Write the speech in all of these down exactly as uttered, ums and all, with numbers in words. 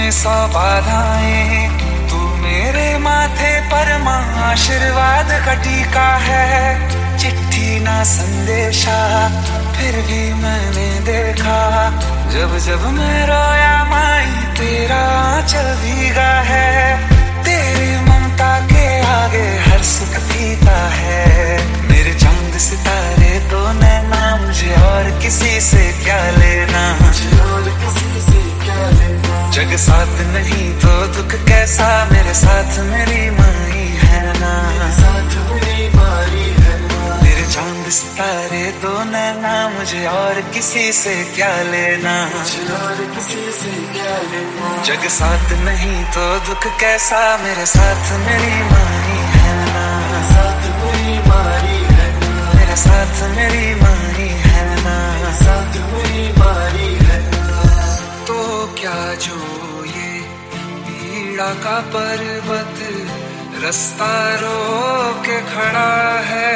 में सौ बाधाएं, तू मेरे माथे पर माँ आशीर्वाद का टीका है। चिट्ठी ना संदेशा फिर भी मैंने देखा, जब जब मैं रोया माई तेरा आंचल भीगा है। तेरी ममता के आगे हर सुख फीका है। मेरे चांद सितारे तो नैना, मुझे और किसी से क्या लेना, मुझे और किसी से क्या लेना। जग साथ नहीं तो दुख कैसा, मेरे साथ मेरी माई है ना, मेरे साथ मेरी माई है ना। मेरे चांद सितारे दो नैना, मुझे और किसी से क्या लेना, मुझे और किसी से क्या लेना। जग साथ नहीं तो दुख कैसा, मेरे साथ मेरी माई है ना, मेरे साथ मेरी माई है ना, मेरे साथ मेरी माई है ना, मेरे साथ मेरी माई है ना। तो क्या जो ये पीड़ा का पर्वत रास्ता रोक के खड़ा है,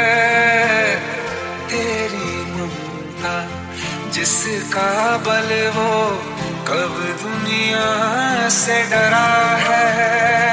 तेरी ममता जिसका बल वो कब दुनिया से डरा है।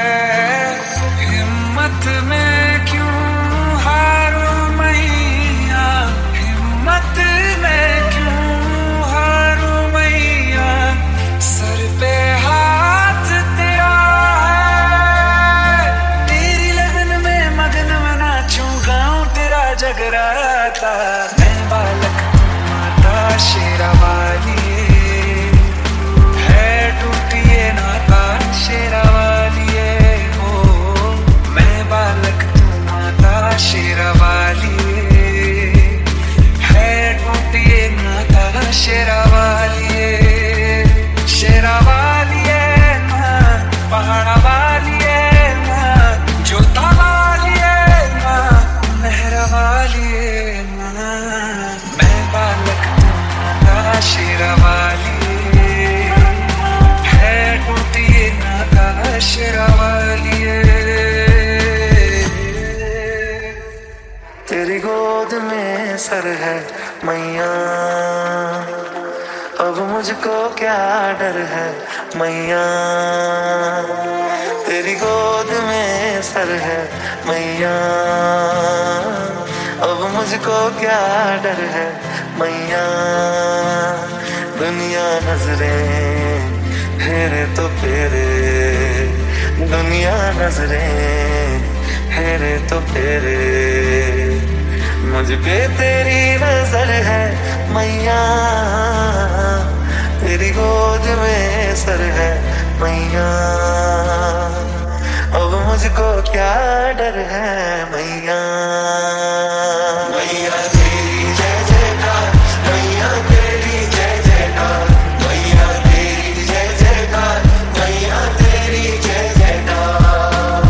हिम्मत में क्यों हारूं मैया, हिम्मत में क्यों हारूं मैया, सर पे हाथ तेरा है। तेरी लगन में मगन में नाचूं गाऊं तेरा जगराता। मैं बालक तू माता शेरा वाली, है टूटिए नाता शेरा वाली हो। मैं बालक तू माता शेरा वाली, है टूटिए नाता शेरा वाली। शेरा वाली है ना, पहाड़ा वाली है ना, जोता वाली है ना, मेहरा वाली है ना। मैं बालक तू माता शेरा वाली, है टूटिए नाता शेरा वाली। तेरी गोद में सर है मैया, अब मुझको क्या डर है मैया। तेरी गोद में सर है मैया, अब मुझको क्या डर है मैया। दुनिया नजरें फेरे तो फेरे, दुनिया नजरें फेरे तो फेरे, मुझ पे तेरी नजर है मैया। तेरी गोद में सर है मैया, अब मुझको क्या डर है मैया। मैया तेरी जय जयकार, मैया तेरी जय जयकार, मैया तेरी जय जयकार, मैया तेरी जय जयकार।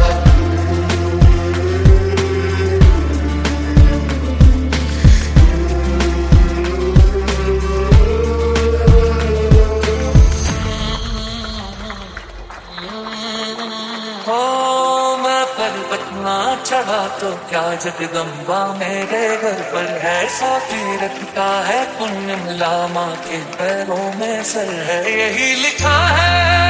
हो मैं पर्वत ना चढ़ा तो क्या जगदम्बा मेरे घर पर है। सौ तीरथ का है पुण्य मिला, माँ के पैरों में सर है। यही लिखा है,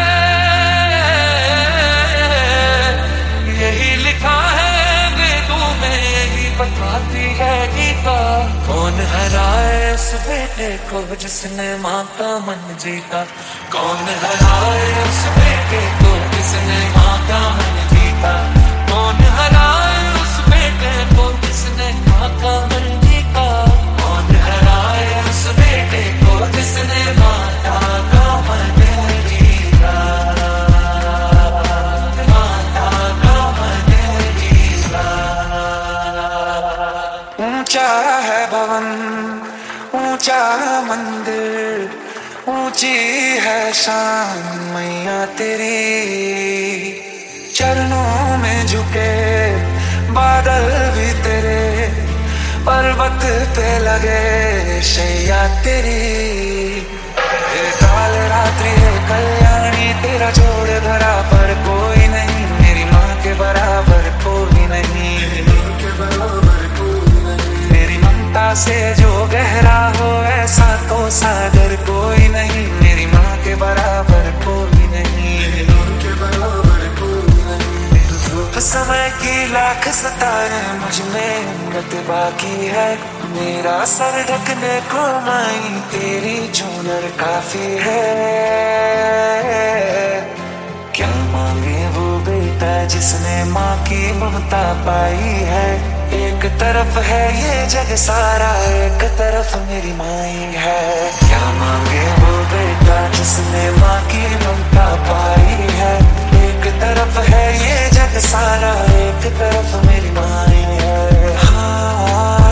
यही लिखा है वेदों में, यही बताती है गीता। कौन हराए उस बेटे को जिसने माँ का मन जीता, कौन हराए उस बेटे को जिसने माँ का मन जीता। कौन हराए उस बेटे को जिसने माँ का मन जीता, कौन हराए उस बेटे को जिसने माता का मन जीता, माता का मन जीता। ऊंचा है भवन, ऊंचा मंदिर, ऊंची है शान मैया तेरी। चरणों में झुके बादल भी तेरे, पर्वत पे लगे शैया तेरी। काल रात्रि है कल्याणी, तेरा जोड़ धरा पर कोई नहीं, मेरी माँ के बराबर कोई नहीं। तेरी ममता से जो गहरा हो ऐसा तो सागर कोई नहीं, मेरी माँ के बराबर कोई नहीं। लाख सितारे मुझ में उम्मत बाकी है, मेरा सर ढकने को माई तेरी चूनर काफी है। क्या मांगे वो बेटा जिसने माँ की ममता पाई है, एक तरफ है ये जग सारा, एक तरफ मेरी माई है। क्या मांगे वो बेटा जिसने माँ की ममता पाई है, एक तरफ है ये जग सारा, एक तरफ मेरी माई है। हाँ,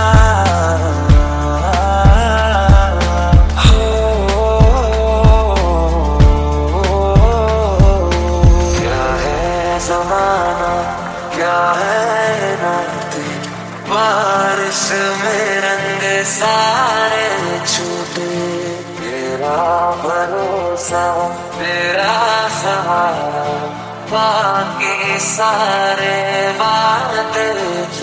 ज़माना क्या है रात, बारिश में रंग सारे छूटे, तेरा भरोसा तेरा सहारा, बाकी सारे वादे